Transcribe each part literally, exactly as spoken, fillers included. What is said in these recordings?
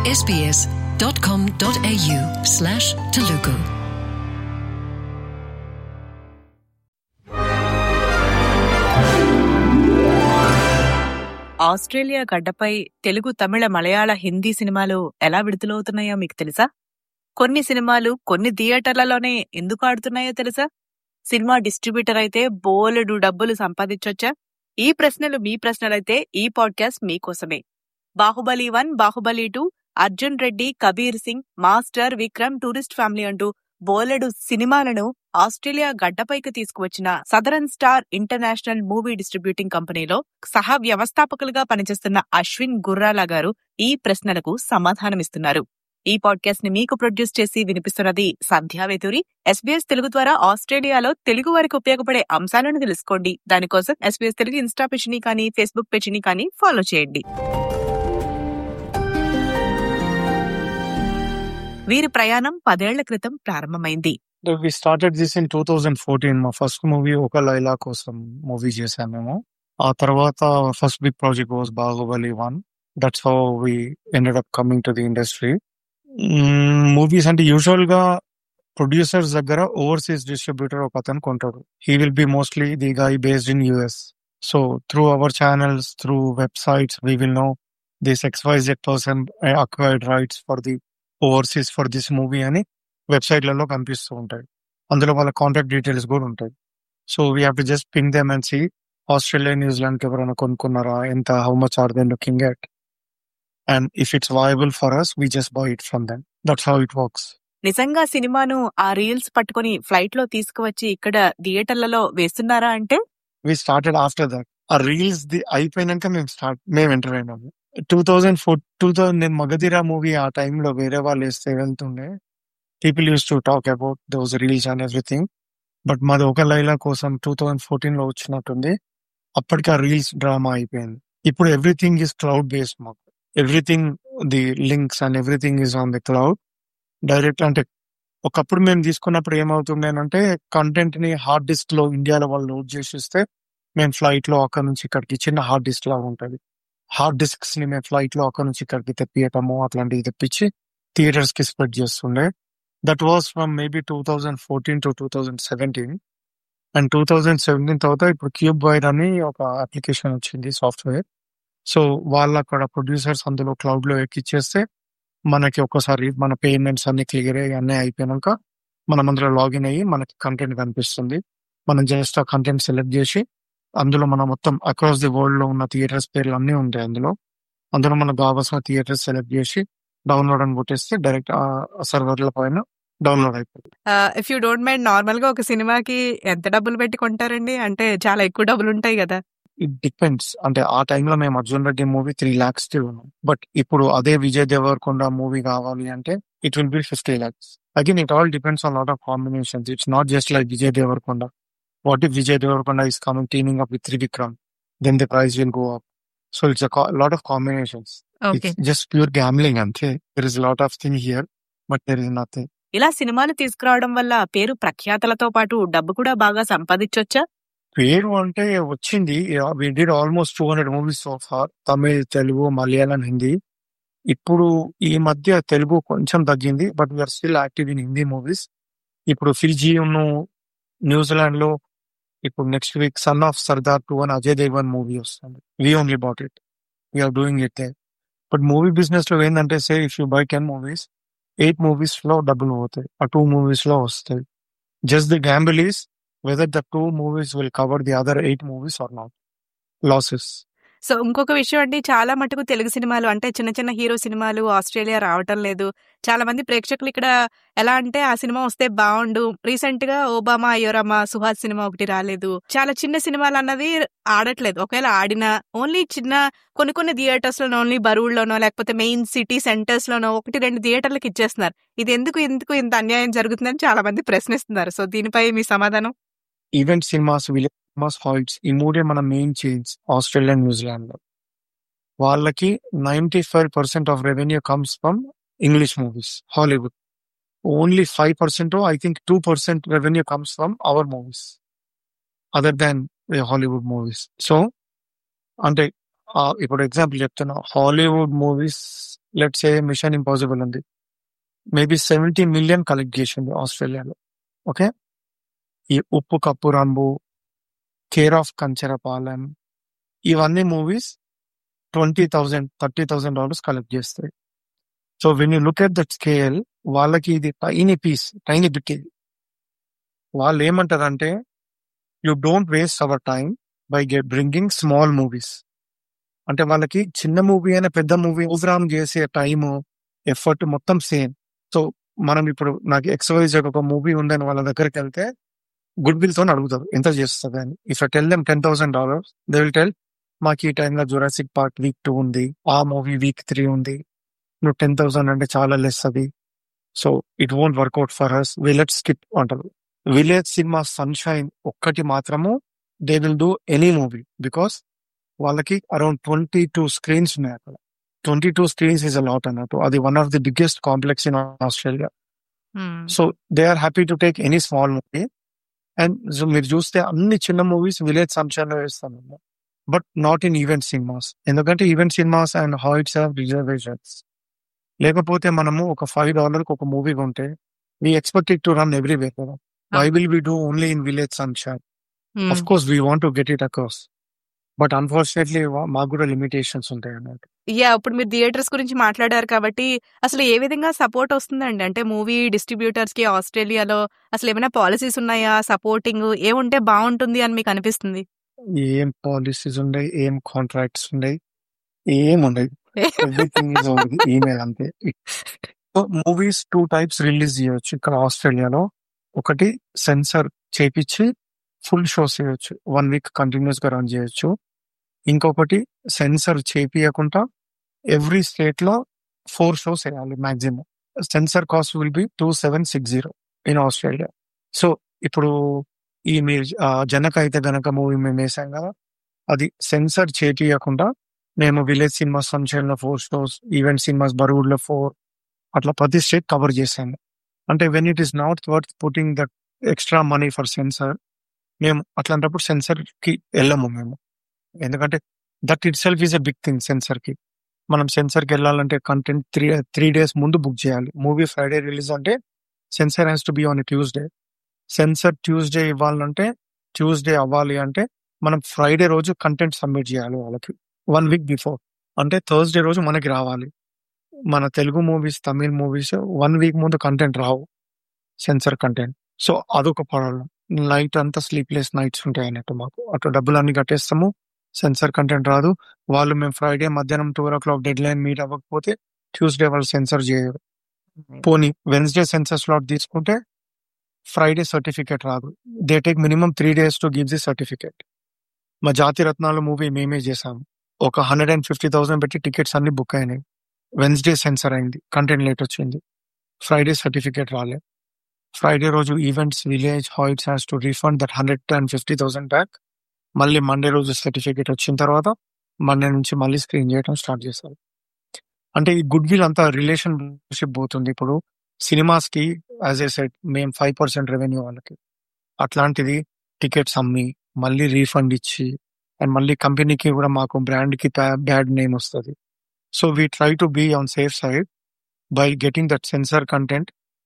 sbs.com.au slash Telugu. Australia గడ్డపై తెలుగు, తమిళ, మలయాళ, హిందీ సినిమాలు ఎలా విడుదలవుతున్నాయో మీకు తెలుసా? కొన్ని సినిమాలు కొన్ని థియేటర్లలోనే ఎందుకు ఆడుతున్నాయో తెలుసా? సినిమా డిస్ట్రిబ్యూటర్ అయితే బోలెడు డబ్బులు సంపాదించొచ్చా? ఈ ప్రశ్నలు మీ ప్రశ్నలైతే ఈ పాడ్కాస్ట్ మీకోసమే. Baahubali one, Baahubali two, Arjun Reddy, Kabir Singh, master, Vikram, tourist family అంటూ బోలెడు సినిమాలను ఆస్ట్రేలియా గడ్డపైకి తీసుకువచ్చిన southern star international movie distributing కంపెనీలో సహా వ్యవస్థాపకులుగా పనిచేస్తున్న అశ్విన్ గుర్రాల గారు ఈ ప్రశ్నలకు సమాధానమిస్తున్నారు. ఈ పాడ్కాస్ట్ ని మీకు ప్రొడ్యూస్ చేసి వినిపిస్తున్నది సంధ్యావేతూరి. ఎస్బీఎస్ తెలుగు ద్వారా ఆస్ట్రేలియాలో తెలుగు వారికి ఉపయోగపడే అంశాలను తెలుసుకోండి. దానికోసం ఎస్బీఎస్ తెలుగు ఇన్స్టా పేజీని కానీ ఫేస్బుక్ పేజీని కానీ ఫాలో చేయండి. వీరి ప్రయాణం పదేళ్ల క్రితం ప్రారంభమైంది. We started this in twenty fourteen. మా first movie Oka Laila Kosam movie చేశాం మేము. ఆ తర్వాత first big project was Baahubali one. That's how we ended up coming to the industry. Movies అంటే యూజువల్ గా ప్రొడ్యూసర్స్ దగ్గర ఓవర్సీస్ డిస్ట్రిబ్యూటర్ ఒక అతను కొంటాడు. He will be mostly the guy based in US. So through our channels, through websites, we will know this XYZ person acquired rights for the overseas for this movie అని వెబ్సైట్లలో కనిపిస్తూ ఉంటాయి. అందులో వాళ్ళ contact details కూడా ఉంటాయి. So we have to just ping them and see Australia, న్యూజిలాండ్కి ఎవరైనా కొనుక్కున్నారా, ఎంత, how much are they looking at, and if it's viable for us we just buy it from them. That's how it works. నిజంగా సినిమాను ఆ reels పట్టుకుని flight లో తీసుకువచ్చి ఇక్కడ థియేటర్లలో వేస్తున్నారా అంటే? We started after that. ఆ రీల్స్ ది అయిపోయినాక మేము స్టార్ట్ మేము ఎంటర్ అయినాము. Two thousand four two thousand నేను మగధీరా మూవీ ఆ టైంలో వేరే వాళ్ళు వేస్తే వెళ్తుండే. People use to talk about those reels and everything. But మాది ఒక లైలా కోసం టూ థౌజండ్ ఫోర్టీన్ లో వచ్చినట్టుంది. అప్పటికి ఆ రీల్స్ డ్రామా అయిపోయింది. ఇప్పుడు ఎవ్రీథింగ్ ఈస్ క్లౌడ్ బేస్డ్. మాకు everything, the links and everything is on the cloud direct. అంటే ఒకప్పుడు మేము తీసుకున్నప్పుడు ఏమవుతుండేనంటే కంటెంట్ ని హార్డ్ డిస్క్ లో ఇండియాలో వాళ్ళు లోడ్ చేసి ఇస్తే మేము ఫ్లైట్ లో అక్కడ నుంచి ఇక్కడికి, చిన్న హార్డ్ డిస్క్ లాగా ఉంటుంది, హార్డ్ డిస్క్స్ ని మేము ఫ్లైట్ లో అక్కడ నుంచి ఇక్కడికి తెప్పియటము అట్లాంటివి తెప్పించి థియేటర్స్ కి స్ప్రెడ్ చేస్తుండే. That was from maybe two thousand fourteen to two thousand seventeen. And two thousand seventeen తర్వాత ఇప్పుడు క్యూబ్ వైర్ అని ఒక అప్లికేషన్ వచ్చింది, సాఫ్ట్వేర్. సో వాళ్ళు అక్కడ ప్రొడ్యూసర్స్ అందులో క్లౌడ్ లో ఎక్కిచ్చేస్తే మనకి ఒక్కసారి మన పేమెంట్స్ అన్ని క్లియర్ అయ్యి అన్నీ అయిపోయినాక మనం అందులో లాగిన్ అయ్యి మనకి కంటెంట్ కనిపిస్తుంది. మనం జస్ట్ ఆ కంటెంట్ సెలెక్ట్ చేసి అందులో మనం మొత్తం అక్రాస్ ది వరల్డ్ లో ఉన్న థియేటర్స్ పేర్లు అన్నీ ఉంటాయి అందులో. అందులో మనకు కావాల్సిన థియేటర్స్ సెలెక్ట్ చేసి డౌన్లోడ్ అని కొట్టేస్తే డైరెక్ట్ ఆ సర్వర్ల పైన డౌన్లోడ్ అయిపోతుంది. If you don't mind, normal గా ఒక సినిమాకి ఎంత డబ్బులు పెట్టి కొంటారండి? అంటే చాలా ఎక్కువ డబ్బులు ఉంటాయి కదా. It depends. అంటే ఆ టైంలో మేము అర్జున్ రెడ్డి మూవీ త్రీ లాక్స్ కి ఉన్నాం. బట్ ఇప్పుడు అదే విజయ్ దేవరకొండ మూవీ కావాలి అంటే it will be fifty lakhs. Again it all depends on lot of combinations. It's not just like Vijay Devarakonda. What if Vijay Deverakonda is coming teaming up with Trivikram? Then the price will go up. So it's a co- lot of combinations. Okay. It's just pure gambling ante. There is a lot of thing here, but there is nothing. ఇలా సినిమాలు తీసుకురావడం వల్ల పేరు ప్రఖ్యాతలతో పాటు డబ్బు కూడా బాగా సంపాదించొచ్చా? పేరు అంటే వచ్చింది. We did almost two hundred movies so far. Tamil, Telugu, Malayalam, Hindi. ఇప్పుడు ఈ మధ్య తెలుగు కొంచెం తగ్గింది, but we are still active in Hindi movies. ఇప్పుడు ఫిజీ ఉన్ను న్యూజిలాండ్ లో ఇప్పుడు next week son of Sardaar two అని అజయ్ దేవగన్ మూవీ వస్తుంది. We only bought it, we are doing it they. But movie business లో ఏంటంటే say if you buy ten movies, eight movies లో డబ్బులు పోతాయి, ఆ టూ మూవీస్ లో వస్తాయి. Just the gamble is whether the two movies will cover the other eight movies are not. Losses. So ఇంకొక విషయం అండి, చాలా మటుకు తెలుగు సినిమాలు అంటే చిన్న చిన్న హీరో సినిమాలు ఆస్ట్రేలియా రావటం లేదు. చాలా మంది ప్రేక్షకులు ఇక్కడ ఎలా అంటే ఆ సినిమా వస్తే బాగుండు. రీసెంట్ గా ఓబామా అయ్యోరమ్మ, సుహాస్ సినిమా ఒకటి రాలేదు. చాలా చిన్న సినిమాలు అన్నది ఆడట్లేదు. ఒకవేళ ఆడినా ఓన్లీ చిన్న కొన్ని కొన్ని థియేటర్స్ లోనో, ఓన్లీ బరువుల్లోనో లేకపోతే మెయిన్ సిటీ సెంటర్స్ లోనో ఒకటి రెండు థియేటర్లకు ఇచ్చేస్తున్నారు. ఇది ఎందుకు ఎందుకు ఇంత అన్యాయం జరుగుతుందని చాలా మంది ప్రశ్నిస్తున్నారు. సో దీనిపై మీ సమాధానం? Event cinemas, village cinemas, halls ఈ మూడే మన మెయిన్ చైన్స్ ఆస్ట్రేలియా, న్యూజిలాండ్ లో. వాళ్ళకి ninety five percent of revenue comes from English movies, Hollywood. Only five percent I think two percent revenue comes from our movies other than Hollywood movies. So అంటే ఇప్పుడు example చెప్తున్నా, Hollywood movies let say mission impossible ఉంది, maybe seventy million collect చేసింది ఆస్ట్రేలియాలో. Okay, ఈ Uppu Kappurambu, care of Kancharapalem, ఇవన్నీ movies twenty thousand thirty thousand dollars collect చేస్తాయి. So when you look at that scale, వాళ్ళకి ఇది టైనీ పీస్, టైనీ బిట్. ఇది వాళ్ళు ఏమంటారంటే, you don't waste our time by get bringing small movies. అంటే వాళ్ళకి చిన్న మూవీ అయినా పెద్ద మూవీ ప్రోగ్రామ్ చేసే టైము, ఎఫర్ట్ మొత్తం సేమ్. సో మనం ఇప్పుడు నాకు ఎక్స్వైజ్ ఒక మూవీ ఉందని వాళ్ళ దగ్గరికి వెళ్తే గుడ్ విల్ తో అడుగుతారు ఎంత చేస్తుంది అని. If I tell them ten thousand dollars, they will tell మాకు ఈ టైంలో జురాసిక్ పార్క్ వీక్ టూ ఉంది, ఆ మూవీ వీక్ త్రీ ఉంది, నువ్వు టెన్ థౌసండ్ అంటే చాలా లెస్ అది, so it won't work out for us, we let's skip అంటారు. విలేజ్ సినిమా సన్షైన్ ఒక్కటి మాత్రము they will do any movie, because వాళ్ళకి అరౌండ్ ట్వంటీ టూ స్క్రీన్స్ ఉన్నాయి అక్కడ. Twenty two screens is a lot అన్నట్టు. అది one of the biggest complex in Australia. So they are happy to take any small movie. And so మీరు చూస్తే అన్ని చిన్న movies village sunshine లో వేస్తాను, but not in event cinemas. ఎందుకంటే event cinemas and how it's have reservations. లేకపోతే మనము ఒక ఫైవ్ డాలర్ ఒక మూవీ కొంటే we expect it to run everywhere కదా. Why will we do only in village sunshine? Of course we want to get it across, but unfortunately మాకు కూడా limitations ఉంటాయి అన్నట్టు. యా, ఇప్పుడు మీరు థియేటర్స్ గురించి మాట్లాడారు కాబట్టి అసలు ఏ విధంగా సపోర్ట్ వస్తుందండి? అంటే మూవీ డిస్ట్రిబ్యూటర్స్ కి ఆస్ట్రేలియాలో అసలు ఏమైనా పాలసీస్ ఉన్నాయా, సపోర్టింగ్ ఏముంటే బాగుంటుంది అని మీకు అనిపిస్తుంది? ఏం పాలసీస్ ఉన్నాయి, ఏం కాంట్రాక్ట్స్ ఉన్నాయి, ఏం ఉన్నాయి. ఎవ్రీథింగ్ ఇస్ ఓవర్ ఈమెయిల్ అంతే. మూవీస్ టూ టైప్స్ రిలీజ్ చేయొచ్చు ఇక్కడ ఆస్ట్రేలియాలో. ఒకటి సెన్సర్ చేపించి ఫుల్ షోస్ చేయొచ్చు, వన్ వీక్ కంటిన్యూస్ గా రన్ చేయొచ్చు. ఇంకొకటి సెన్సర్ చేపియకుండా ఎవ్రీ స్టేట్ లో ఫోర్ షోస్ వేయాలి maximum. Censor cost will be two seven six zero in Australia. So ఇప్పుడు ఈ మీరు జనక అయితే గనక మూవీ మేము వేసాం కదా, అది సెన్సర్ చేపియకుండా మేము విలేజ్ సినిమాస్ సన్షైన్ లో four shows, event cinemas Burwood లో ఫోర్, అట్లా ప్రతి స్టేట్ కవర్ చేశాము. అంటే when it is not worth putting that extra money for censor, మేము అట్లాంటప్పుడు సెన్సర్ కి వెళ్ళము మేము. ఎందుకంటే that itself is a big thing. Censor కి మనం సెన్సర్ కి వెళ్ళాలంటే కంటెంట్ త్రీ త్రీ డేస్ ముందు బుక్ చేయాలి. మూవీ ఫ్రైడే రిలీజ్ అంటే censor has to be on Tuesday. Sensor Tuesday ఇవ్వాలంటే, ట్యూస్డే అవ్వాలి అంటే మనం ఫ్రైడే రోజు కంటెంట్ సబ్మిట్ చేయాలి వాళ్ళకి వన్ వీక్ బిఫోర్. అంటే థర్స్డే రోజు మనకి రావాలి. మన Telugu movies, Tamil movies one week ముందు కంటెంట్ రావు సెన్సర్ కంటెంట్. సో అదొక ప్రాబ్లం. నైట్ అంతా స్లీప్లెస్ నైట్స్ ఉంటాయి అన్నట్టు మాకు. అటు డబ్బులు అన్ని కట్టేస్తాము, సెన్సర్ కంటెంట్ రాదు. వాళ్ళు మేము ఫ్రైడే మధ్యాహ్నం two o'clock deadline meet అవ్వకపోతే ట్యూస్డే వాళ్ళు సెన్సర్ చేయరు. పోనీ వెన్స్డే సెన్సర్ స్లాట్ తీసుకుంటే ఫ్రైడే సర్టిఫికేట్ రాదు. They take minimum three days to give the certificate. మా జాతి రత్నాల మూవీ మేమే చేసాము. ఒక హండ్రెడ్ అండ్ ఫిఫ్టీ థౌసండ్ పెట్టి టికెట్స్ అన్ని బుక్ అయినాయి. వెన్స్డే సెన్సర్ అయింది, కంటెంట్ లేట్ వచ్చింది, ఫ్రైడే సర్టిఫికేట్ రాలే. ఫ్రైడే రోజు events village Hoyts has to refund that hundred and fifty thousand back. మళ్ళీ మండే రోజు సర్టిఫికేట్ వచ్చిన తర్వాత మండే నుంచి మళ్ళీ స్క్రీన్ చేయడం స్టార్ట్ చేస్తారు. అంటే ఈ గుడ్ విల్ అంతా రిలేషన్షిప్ పోతుంది. ఇప్పుడు సినిమాస్ కి యాజ్ ఏ సెట్ మేము ఫైవ్ పర్సెంట్ రెవెన్యూ వాళ్ళకి, అట్లాంటిది టికెట్స్ అమ్మి మళ్ళీ రీఫండ్ ఇచ్చి అండ్ మళ్ళీ కంపెనీకి కూడా మాకు బ్రాండ్ కి బ్యాడ్ నేమ్ వస్తుంది. So we try to be on safe side by getting that censor content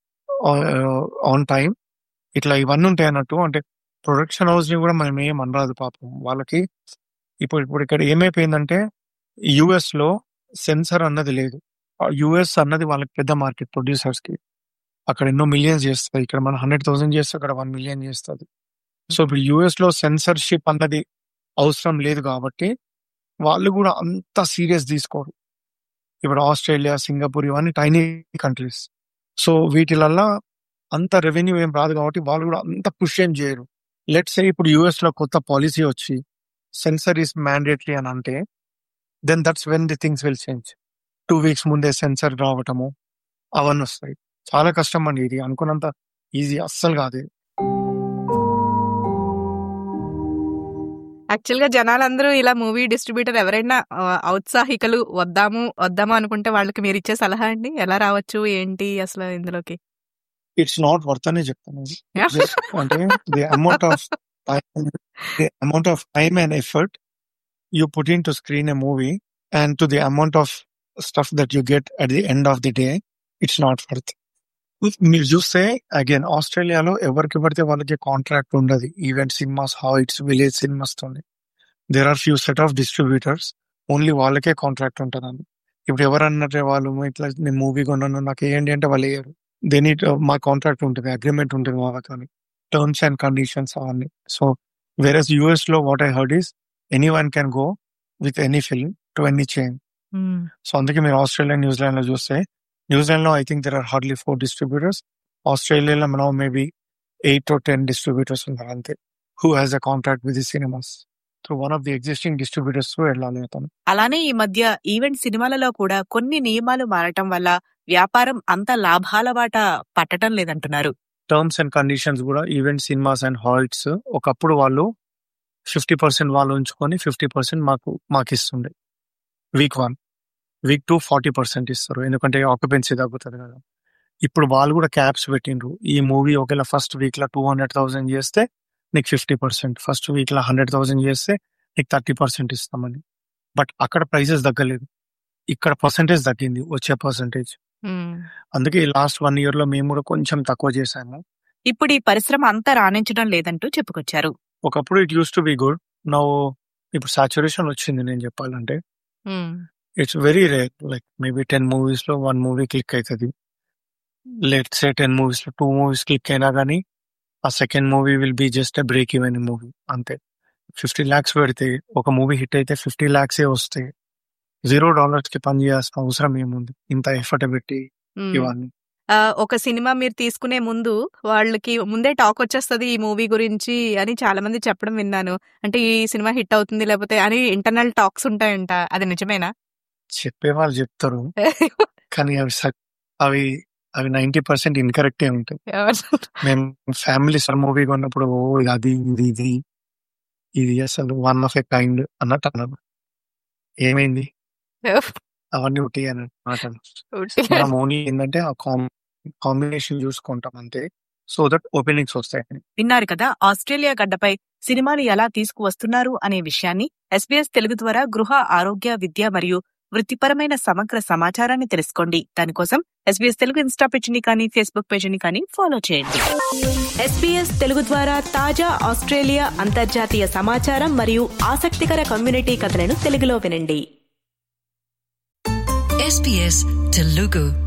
on time. ఇట్లా ఇవన్నీ ఉంటాయి అన్నట్టు. అంటే ప్రొడక్షన్ హౌస్ ని కూడా మనం ఏం అనరాదు పాపం వాళ్ళకి. ఇప్పుడు ఇప్పుడు ఇక్కడ ఏమైపోయిందంటే యుఎస్ లో సెన్సర్ అన్నది లేదు. యుఎస్ అన్నది వాళ్ళకి పెద్ద మార్కెట్ ప్రొడ్యూసర్స్ కి. అక్కడ ఎన్నో మిలియన్స్ చేస్తుంది, ఇక్కడ మనం హండ్రెడ్ థౌసండ్ చేస్తే అక్కడ వన్ మిలియన్ చేస్తుంది. సో ఇప్పుడు యుఎస్ లో సెన్సర్షిప్ అన్నది అవసరం లేదు కాబట్టి వాళ్ళు కూడా అంత సీరియస్ తీసుకోరు. ఇప్పుడు ఆస్ట్రేలియా, సింగపూర్ ఇవన్నీ టైనీ కంట్రీస్. సో వీటిలల్లా అంత రెవెన్యూ ఏం రాదు కాబట్టి వాళ్ళు కూడా అంత పుష్ ఏం చేయరు. లెట్స్ సే ఇప్పుడు యుఎస్ లో కొత్త పాలసీ వచ్చి సెన్సర్ ఈస్ మ్యాండేటరీ అని అంటే then that's when the things will change. Two weeks ముందే సెన్సర్ రావటము అవన్నీ వస్తాయి. చాలా కష్టం అండి, ఇది అనుకున్నంత ఈజీ అస్సలు కాదు. యాక్చువల్ గా జనాలందరూ ఇలా మూవీ డిస్ట్రిబ్యూటర్ ఎవరైనా ఔత్సాహికలు వద్దాము వద్దాము అనుకుంటే వాళ్ళకి మీరు ఇచ్చే సలహా అండి, ఎలా రావచ్చు ఏంటి అసలు ఇందులోకి? ఇట్స్ నాట్ వర్త్ అనే చెప్తాను. అంటే the amount of the amount of time and effort you put in to screen a movie and to the amount of stuff that you get at the end of the day it's not worth. మీరు చూస్తే again ఆస్ట్రేలియాలో ఎవరికి పడితే వాళ్ళకి contract ఉండదు. Event cinemas, Hoyts, village cinemas తోని there are few set of distributors, only వాళ్ళకే contract ఉంటుందండి. ఇప్పుడు ఎవరన్నట్టే వాళ్ళు ఇట్లా నేను మూవీ కొన్నాను నాకు ఏంటి అంటే వాళ్ళు వేయరు. దే నీడ్ మా కాంట్రాక్ట్ ఉంటుంది, అగ్రిమెంట్ ఉంటుంది వాళ్ళకి, టర్మ్స్ అండ్ కండిషన్స్ అవన్నీ. సో వేరస్ యూఎస్ లో what I heard is any one can go with any film to any chain. So అందుకే మీరు ఆస్ట్రేలియా, న్యూజిలాండ్ లో చూస్తే, న్యూజిలాండ్ లో I think there are hardly four distributors. ఆస్ట్రేలియాలో మనం maybe eight to ten distributors ఉన్నారు అంతే, who has a contract with the cinemas through one of the existing distributors వెళ్ళాలి అతను. అలానే ఈ మధ్య ఈవెంట్ సినిమాలలో కూడా కొన్ని నియమాలు మారటం వల్ల వ్యాపారం అంత లాభాల బాట పట్టడం లేదంటున్నారు. టర్మ్స్ అండ్ కండిషన్స్ కూడా ఈవెంట్ సినిమాస్ అండ్ హాల్ట్స్ ఒకప్పుడు వాళ్ళు ఫిఫ్టీ పర్సెంట్ వాళ్ళు ఉంచుకొని ఫిఫ్టీ పర్సెంట్ మాకు మాకు ఇస్తుండే. Week one, week two forty percent ఇస్తారు, ఎందుకంటే ఆక్యుపెన్సీ తగ్గుతుంది కదా. ఇప్పుడు వాళ్ళు కూడా క్యాప్స్ పెట్టిండ్రు. ఈ మూవీ ఒకవేళ ఫస్ట్ వీక్ లో టూ హండ్రెడ్ థౌసండ్ చేస్తే నీకు ఫిఫ్టీ పర్సెంట్, ఫస్ట్ వీక్ లో హండ్రెడ్ థౌసండ్ చేస్తే నీకు థర్టీ పర్సెంట్ ఇస్తామని. బట్ అక్కడ ప్రైసెస్ తగ్గలేదు, ఇక్కడ పర్సెంటేజ్ తగ్గింది, వచ్చే పర్సెంటేజ్. అందుకే లాస్ట్ వన్ ఇయర్ లో మేము కూడా కొంచెం తక్కువ చేసాము. ఇప్పుడు ఈ పరిశ్రమ అంతా రాణించడం లేదంటూ చెప్పుకొచ్చారు. ఒకప్పుడు it use to be good, now ఇప్పుడు సాచురేషన్ వచ్చింది. నేను చెప్పాలంటే it's very rare, like maybe ten movies లో వన్ మూవీ క్లిక్ అవుతుంది. లెట్స్ సే టెన్ మూవీస్ లో టూ మూవీస్ క్లిక్ అయినా కానీ ఆ second movie will be just a break even movie అంతే. ఫిఫ్టీ ల్యాక్స్ పెడితే ఒక మూవీ హిట్ అయితే ఫిఫ్టీ ల్యాక్సే వస్తాయి. జీరో డాలర్స్ కి పని చేయాల్సిన అవసరం ఏముంది ఇంత ఎఫర్ట్ పెట్టి ఇవన్నీ. ఒక సినిమా మీరు తీసుకునే ముందు వాళ్ళకి ముందే టాక్ వచ్చేస్తుంది ఈ మూవీ గురించి అని చాలా మంది చెప్పడం విన్నాను. అంటే ఈ సినిమా హిట్ అవుతుంది లేకపోతే అని ఇంటర్నల్ టాక్స్ ఉంటాయంట, అది నిజమేనా? చెప్పే వాళ్ళు చెప్తారు కానీ అవి అవి అవి నైన్టీ పర్సెంట్ ఇన్కరెక్టే ఉంటాయి. మేము ఫ్యామిలీ సార్ మూవీ కొన్నప్పుడు ఓ అది ఇది ఇది ఇది అసలు వన్ ఆఫ్ ఎ కైండ్ అన్నట్టు అన్నాను. ఏమైంది అవన్నీ ఉట్టి అని మాటలు. మనం ఓన్లీ ఏంటంటే ఆ కాంబినేషన్ చూసుకుంటాం అంతే, సో దట్ ఓపెనింగ్స్ వస్తాయి. విన్నారు కదా, ఆస్ట్రేలియా గడ్డపై సినిమాలు ఎలా తీసుకువస్తున్నారు అనే విషయాన్ని. ఎస్బీఎస్ తెలుగు ద్వారా గృహ, ఆరోగ్య, విద్య మరియు వృత్తిపరమైన సమగ్ర సమాచారాన్ని తెలుసుకోండి. దానికోసం ఎస్బీఎస్ తెలుగు ఇన్స్టా పేజీని కానీ ఫేస్బుక్ పేజీని కానీ ఫాలో చేయండి. ఎస్బీఎస్ తెలుగు ద్వారా తాజా ఆస్ట్రేలియా, అంతర్జాతీయ సమాచారం మరియు ఆసక్తికర కమ్యూనిటీ కథలను తెలుగులో వినండి. ఎస్బీఎస్ తెలుగు.